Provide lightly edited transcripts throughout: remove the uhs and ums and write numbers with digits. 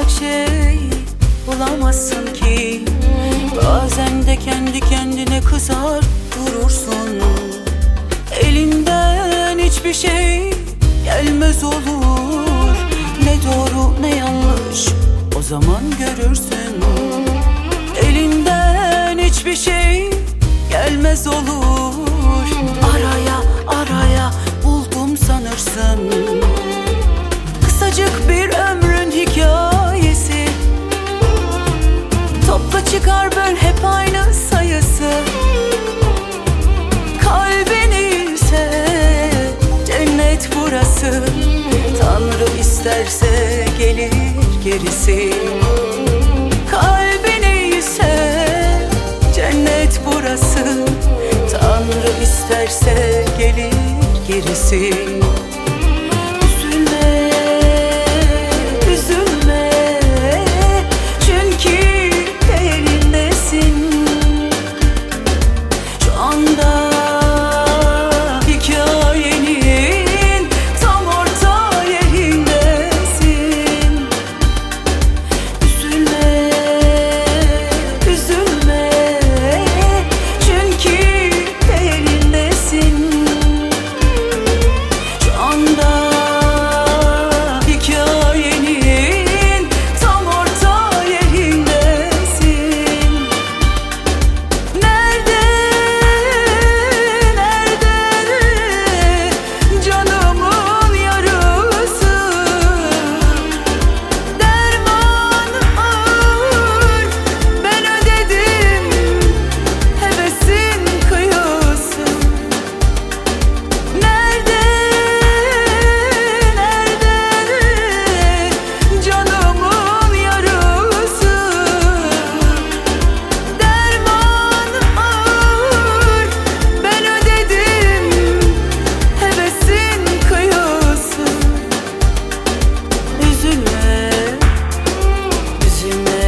anlatacak şey bulamazsın ki. Bazen de kendi kendine kızar durursun. Elinden hiçbir şey gelmez olur. Ne doğru ne yanlış o zaman görürsün. Elinden hiçbir şey gelmez olur. Araya araya buldum sanırsın. Kısacık bir ömrün hikayesi. Topla çıkar böl hep aynı sayısı. Kalbini ise cennet burası. Tanrı isterse gelir gerisi. Kalbini ise cennet burası. Tanrı isterse gelir gerisi. Üzülme, üzülme, çünkü değerindesin. Şu anda hikayenin tam orta yerindesin. Üzülme, üzülme, çünkü değerindesin. Şu anda hikayenin tam orta yerindesin. Nerede, nerede canımın yarısı? Derman ağır, ben ödedim hevesin kıyısı. Nerede, nerede canımın yarısı? Derman ağır, ben ödedim hevesin kıyısı. Üzülme, üzülme,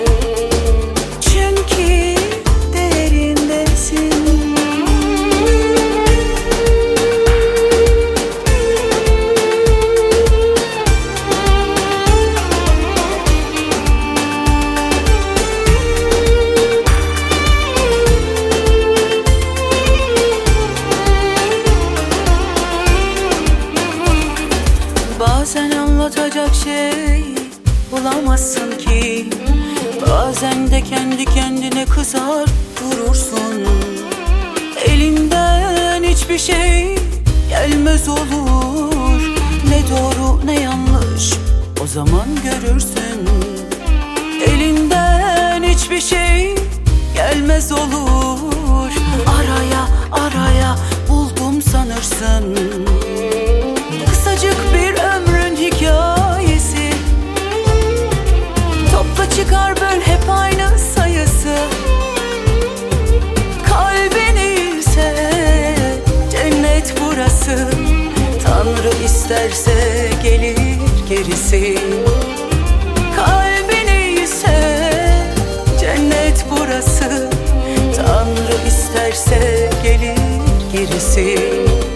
çünkü değerindesin. Bazen anlatacak şey bulamazsın ki. Bazen de kendi kendine kızar durursun. Elinden hiçbir şey gelmez olur. Ne doğru ne yanlış o zaman görürsün. Elinden hiçbir şey gelmez olur. Araya araya buldum sanırsın. Kısacık bir ömrün hikayesi. Topla çıkar böl hep aynı sayısı. Kalbini ise cennet burası. Tanrı isterse gelir gerisi. Kalbini ise cennet burası. Tanrı isterse gelir gerisi.